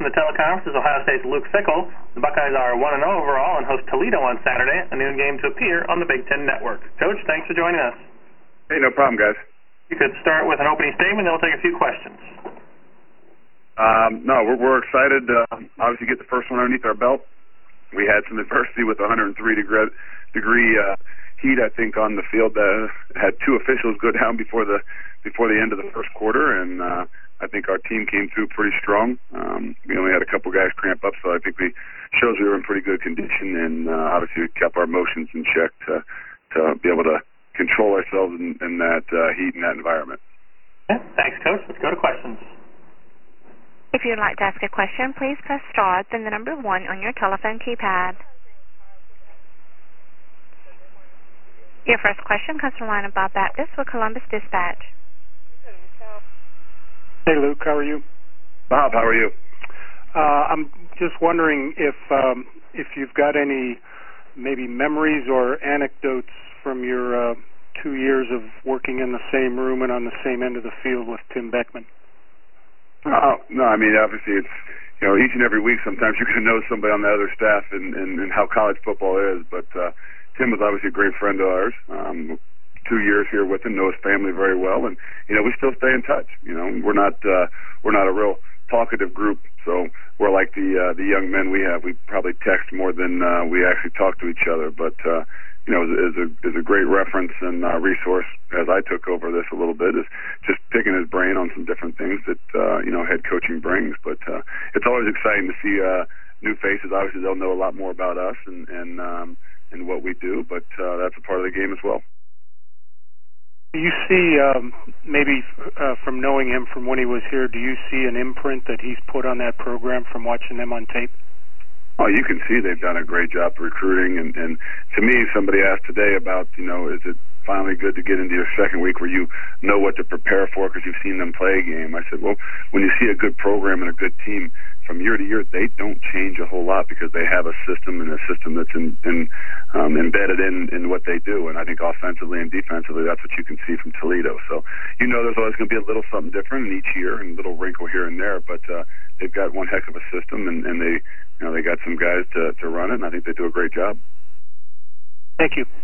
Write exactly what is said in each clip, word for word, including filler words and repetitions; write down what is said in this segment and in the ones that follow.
from the teleconference is Ohio State's Luke Fickell. The Buckeyes are one and oh overall and host Toledo on Saturday, a noon game to appear on the Big Ten Network. Coach, thanks for joining us. Hey, no problem, guys. You could start with an opening statement, then we'll take a few questions. Um, no, we're, we're excited to uh, obviously get the first one underneath our belt. We had some adversity with one hundred three degree, degree uh, heat, I think, on the field. Uh, had two officials go down before the before the end of the first quarter, and uh, I think our team came through pretty strong. Um, we only had a couple guys cramp up, so I think we shows we were in pretty good condition, and uh, obviously we kept our emotions in check to to be able to control ourselves in, in that uh, heat and that environment. Okay. Thanks, Coach. Let's go to questions. If you'd like to ask a question, please press star, then the number one on your telephone keypad. Your first question comes from the line of Bob Baptist with Columbus Dispatch. Hey, Luke, how are you? Bob, how are you? Uh, I'm just wondering if um, if you've got any maybe memories or anecdotes from your uh, two years of working in the same room and on the same end of the field with Tim Beckman. Oh, no, I mean, obviously it's, you know, each and every week sometimes you can know somebody on the other staff and, and, and how college football is, but uh, Tim was obviously a great friend of ours. Um, two years here with him, know his family very well, and, you know, we still stay in touch. You know, we're not, uh, we're not a real talkative group, so we're like the, uh, the young men we have. We probably text more than uh, we actually talk to each other, but, uh, you know, is a is a great reference and uh, resource as I took over this a little bit, is just picking his brain on some different things that uh, you know head coaching brings. But uh, it's always exciting to see uh, new faces. Obviously, they'll know a lot more about us and and um, and what we do, but uh, that's a part of the game as well. Do you see um, maybe uh, from knowing him from when he was here? Do you see an imprint that he's put on that program from watching them on tape? Oh, you can see they've done a great job recruiting, and, and to me, somebody asked today about, you know, is it finally good to get into your second week where you know what to prepare for because you've seen them play a game? I said, well, when you see a good program and a good team, from year to year, they don't change a whole lot because they have a system and a system that's in, in, um, embedded in, in what they do. And I think offensively and defensively, that's what you can see from Toledo. So you know there's always going to be a little something different in each year and a little wrinkle here and there, but uh, they've got one heck of a system, and, and they, you know, they got some guys to, to run it, and I think they do a great job. Thank you.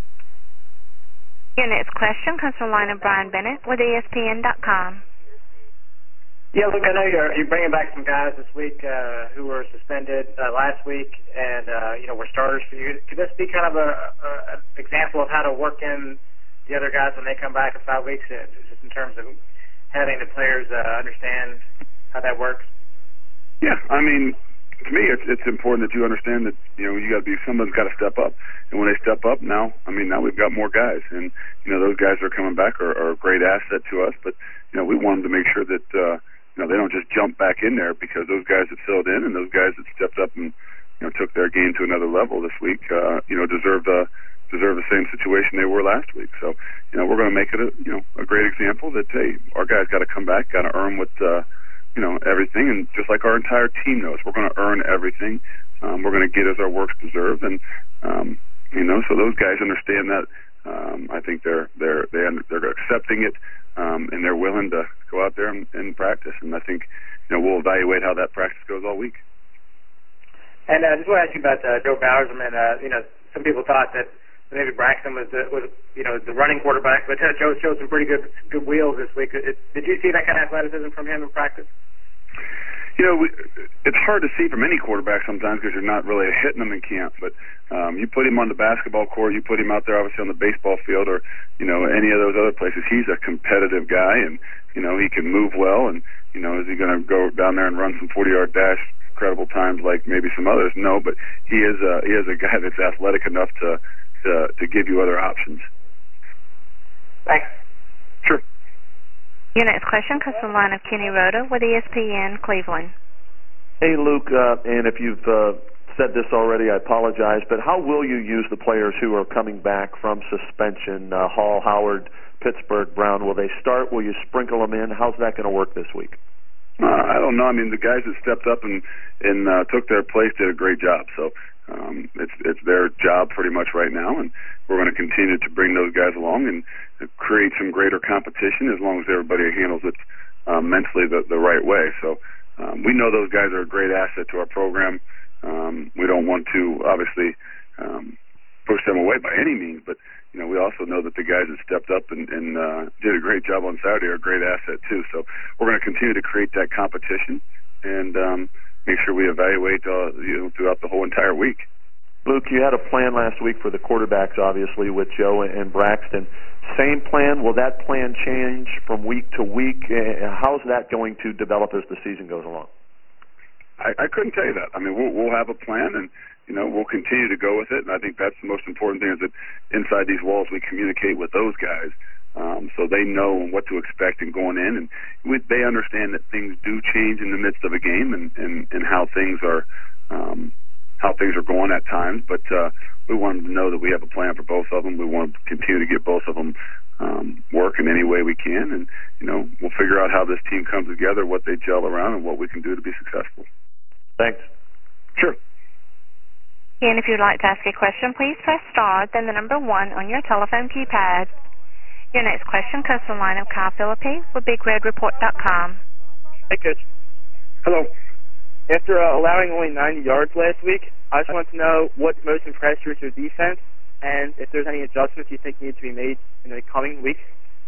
Your next question comes from the line of Brian Bennett with E S P N dot com. Yeah, look, I know you're you're bringing back some guys this week uh, who were suspended uh, last week, and uh, you know were starters for you. Could this be kind of a, a an example of how to work in the other guys when they come back in five weeks, uh, just in terms of having the players uh, understand how that works? Yeah, I mean, to me, it's it's important that you understand that, you know, you got to be, someone's got to step up, and when they step up, now, I mean, now we've got more guys, and you know those guys that are coming back are, are a great asset to us. But you know, we want them to make sure that uh, you know they don't just jump back in there, because those guys that filled in and those guys that stepped up and you know took their game to another level this week, uh, you know, deserve the deserve the same situation they were last week. So you know, we're going to make it a you know a great example that, hey, our guys got to come back, got to earn what. Uh, you know, everything, and just like our entire team knows, we're going to earn everything. Um, we're going to get as our work's deserved, and um, you know, so those guys understand that. Um, I think they're they're they're they're accepting it, um, and they're willing to go out there and, and practice. And I think you know we'll evaluate how that practice goes all week. And I uh, just want to ask you about uh, Joe Bowers. I mean, uh, you know, some people thought that maybe Braxton was the, was you know the running quarterback, but uh, Joe showed some pretty good good wheels this week. It, did you see that kind of athleticism from him in practice? You know, we, it's hard to see from any quarterback sometimes because you're not really hitting them in camp. But um, you put him on the basketball court, you put him out there obviously on the baseball field, or you know any of those other places. He's a competitive guy, and you know he can move well. And you know, is he going to go down there and run some forty-yard dash credible times like maybe some others? No, but he is a he is a guy that's athletic enough to to, to give you other options. Thanks. Sure. Your next question comes from the line of Kenny Rhoda with E S P N Cleveland. Hey, Luke, uh, and if you've uh, said this already, I apologize, but how will you use the players who are coming back from suspension, uh, Hall, Howard, Pittsburgh, Brown? Will they start? Will you sprinkle them in? How's that going to work this week? Uh, I don't know. I mean, the guys that stepped up and, and uh, took their place did a great job, so um, it's it's their job pretty much right now, and we're going to continue to bring those guys along and create some greater competition as long as everybody handles it uh, mentally the, the right way. So um, we know those guys are a great asset to our program. Um, we don't want to obviously um, push them away by any means, but you know we also know that the guys that stepped up and, and uh, did a great job on Saturday are a great asset too. So we're going to continue to create that competition and um, make sure we evaluate uh, you know throughout the whole entire week. Luke, you had a plan last week for the quarterbacks, obviously, with Joe and Braxton. Same plan? Will that plan change from week to week? How's that going to develop as the season goes along? I, I couldn't tell you that. I mean, we'll, we'll have a plan, and you know, we'll continue to go with it. And I think that's the most important thing is that inside these walls we communicate with those guys, um, so they know what to expect and going in, and we, they understand that things do change in the midst of a game, and, and, and how things are. Um, how things are going at times, but uh, we want them to know that we have a plan for both of them. We want to continue to get both of them um, work in any way we can, and you know we'll figure out how this team comes together, what they gel around, and what we can do to be successful. Thanks. Sure. And if you'd like to ask a question, please press star, then the number one on your telephone keypad. Your next question comes from the line of Kyle Phillippe with Big Red Report dot com. Hey, Coach. Hello. After uh, allowing only ninety yards last week, I just want to know what's most impressed you with your defense, and if there's any adjustments you think need to be made in the coming weeks.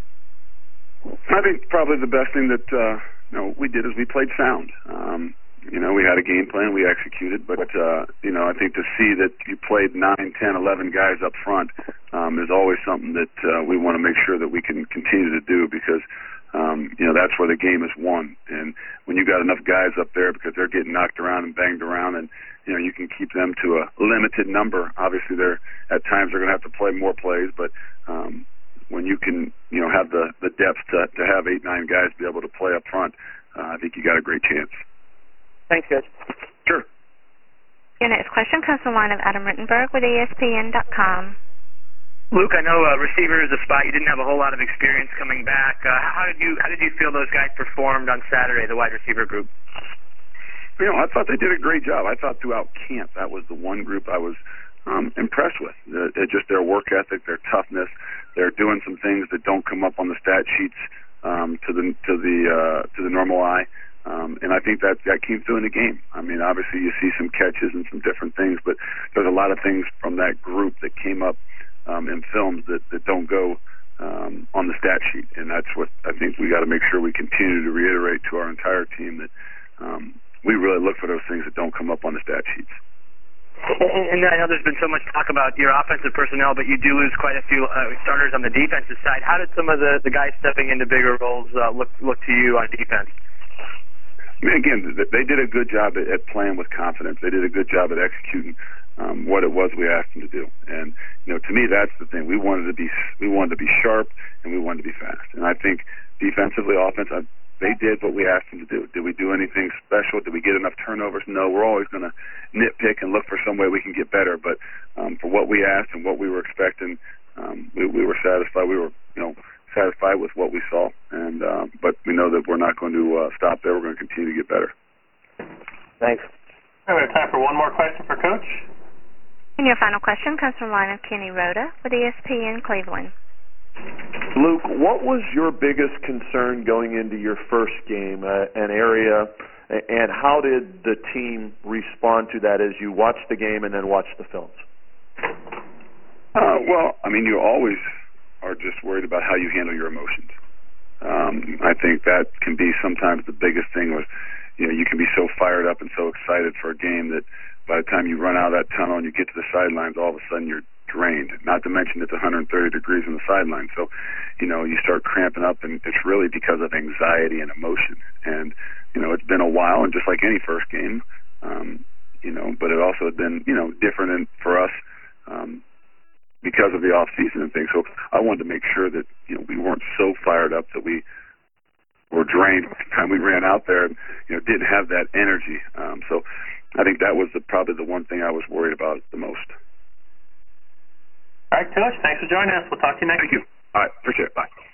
I think probably the best thing that uh, you know we did is we played sound. Um, you know, we had a game plan, we executed, but uh, you know, I think to see that you played nine, ten, eleven guys up front um, is always something that uh, we want to make sure that we can continue to do because. Um, you know, that's where the game is won. And when you got enough guys up there because they're getting knocked around and banged around and, you know, you can keep them to a limited number. Obviously, they're at times they're going to have to play more plays, but um, when you can, you know, have the, the depth to, to have eight, nine guys be able to play up front, uh, I think you got a great chance. Thanks, Coach. Sure. Your next question comes from the line of Adam Rittenberg with E S P N dot com. Luke, I know uh, receiver is a spot you didn't have a whole lot of experience coming back. Uh, how did you how did you feel those guys performed on Saturday, the wide receiver group? You know, I thought they did a great job. I thought throughout camp that was the one group I was um, impressed with. Uh, just their work ethic, their toughness. They're doing some things that don't come up on the stat sheets um, to the to the uh, to the normal eye. Um, and I think that that came through in the game. I mean, obviously you see some catches and some different things, but there's a lot of things from that group that came up um, in films that, that don't go um, on the stat sheet. And that's what I think we got to make sure we continue to reiterate to our entire team that um, we really look for those things that don't come up on the stat sheets. And, and I know there's been so much talk about your offensive personnel, but you do lose quite a few uh, starters on the defensive side. How did some of the, the guys stepping into bigger roles uh, look look to you on defense? I mean, again, they did a good job at, at playing with confidence. They did a good job at executing um, what it was we asked them to do. And you know, to me, that's the thing. We wanted to be we wanted to be sharp and we wanted to be fast. And I think defensively, offense, I, they did what we asked them to do. Did we do anything special? Did we get enough turnovers? No. We're always going to nitpick and look for some way we can get better. But um, for what we asked and what we were expecting, um, we, we were satisfied. We were, you know, satisfied with what we saw. And uh, but we know that we're not going to uh, stop there. We're going to continue to get better. Thanks. All right, we have time for one more question for Coach. And your final question comes from the line of Kenny Rhoda with E S P N Cleveland. Luke, what was your biggest concern going into your first game, uh, an area, and how did the team respond to that as you watched the game and then watched the films? Uh, well, I mean, you always are just worried about how you handle your emotions. Um, I think that can be sometimes the biggest thing was, you know, you can be so fired up and so excited for a game that by the time you run out of that tunnel and you get to the sidelines, all of a sudden you're drained. Not to mention it's one hundred thirty degrees on the sideline. So, you know, you start cramping up, and it's really because of anxiety and emotion. And, you know, it's been a while, and just like any first game, um, you know, but it also had been, you know, different in, for us um, because of the off season and things. So I wanted to make sure that, you know, we weren't so fired up that we were drained by the time we ran out there and, you know, didn't have that energy. Um, so I think that was the, probably the one thing I was worried about the most. All right, Coach, thanks for joining us. We'll talk to you next week. Thank you. All right, appreciate it. Bye.